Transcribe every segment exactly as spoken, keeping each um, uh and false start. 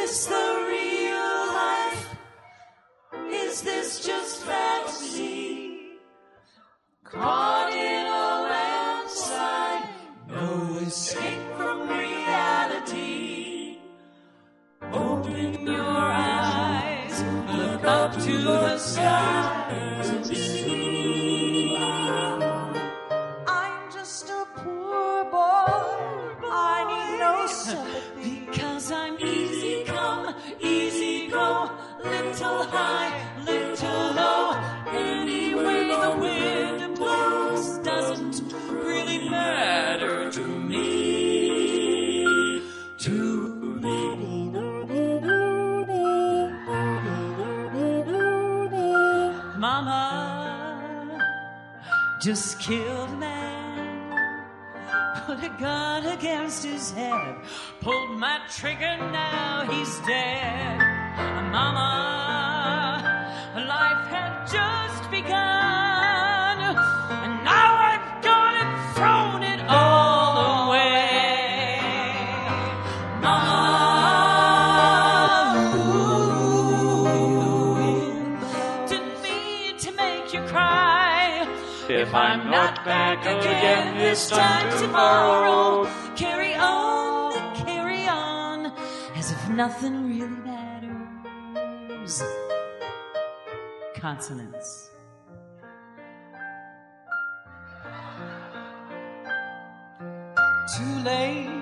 this the real life? Is this just fantasy? Caught in a landslide, no escape from reality. Open your eyes, look up to the skies. It's true. I'm just a poor boy. I need no sympathy. Because I'm easy come, easy go, little high, little low. Anyway the wind blows doesn't really matter to me, to me. Mama just killed a man, put a gun against his head, pulled my trigger, now he's dead. Mama, life had just begun, and now I've gone and thrown it all away. Mama, ooh, didn't mean to make you cry. If I'm not back again this time tomorrow, carry on, carry on, as if nothing really matters. Consonants. Too late,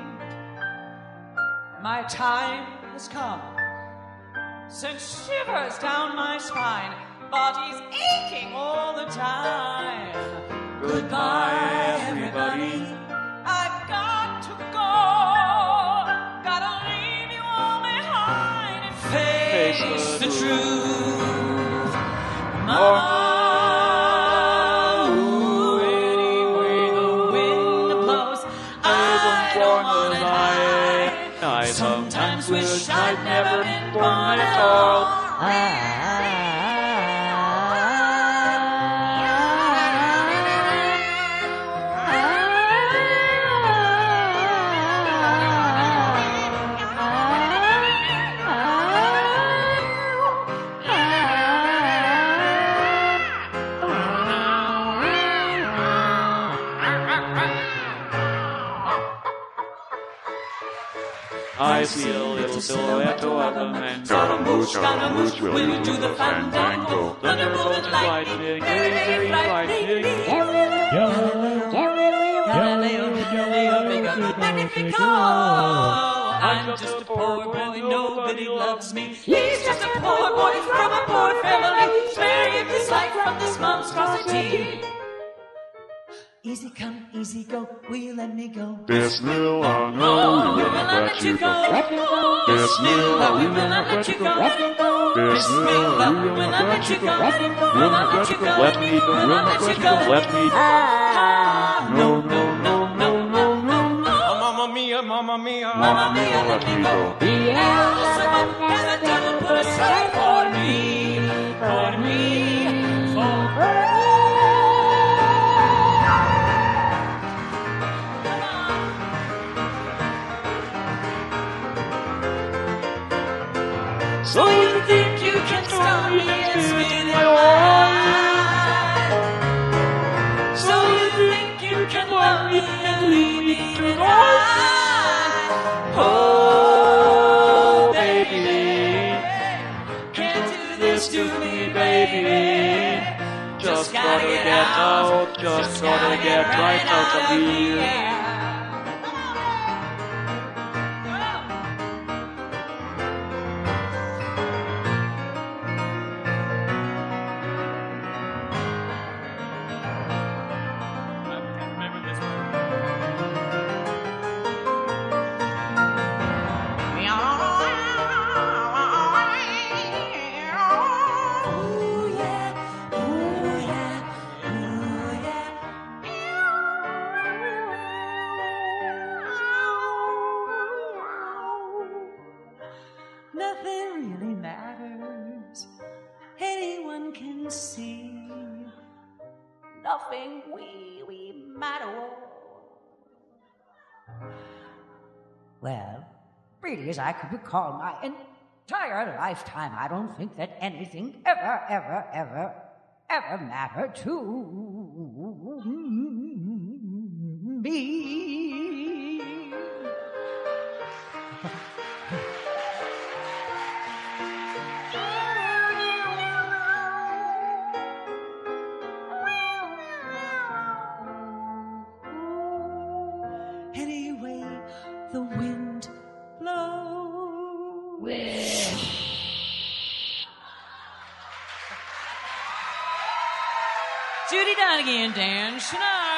my time has come. Sent shivers down my spine, body's aching all the time. Goodbye, everybody. I've got to go, gotta leave you all behind and face the truth. Mama, ooh, anyway the wind blows, I don't wanna die. I Sometimes wish I'd never been born at all. I see a little silhouette of a man. Scaramouche, Scaramouche, will you do the fandango? Thunderbolt and lightning, very frightening. Galileo, Galileo, Magnifico. I'm just a poor boy, nobody loves me. He's just a poor boy from a poor family, sparing his life from this monstrosity. Easy come, easy go, will you let me go? Bismillah, No, no, we we will will not not let let you you go. go. Bismillah, we will not let you go. Bismillah, we will not let you go. We'll not let you go. Let me go, We'll not let you go. let me go. No, no, no, no, no, no, no. Mamma mia, mamma mia, Mamma mia, Let me go. Beelzebub has the devil put aside for me, for me, for me. So you think you can stop me and spin my life? So you think you can love me and leave me to die? Oh, baby, can't do this to me, baby. Just gotta get out, just gotta get right out of here. Nothing really matters. Anyone can see. Nothing really matters. Well, really, as I could recall my... And entire lifetime, I don't think that anything ever, ever, ever, ever mattered to me. Anyway, the wind blows. Judy Donegan, Dan Schneider.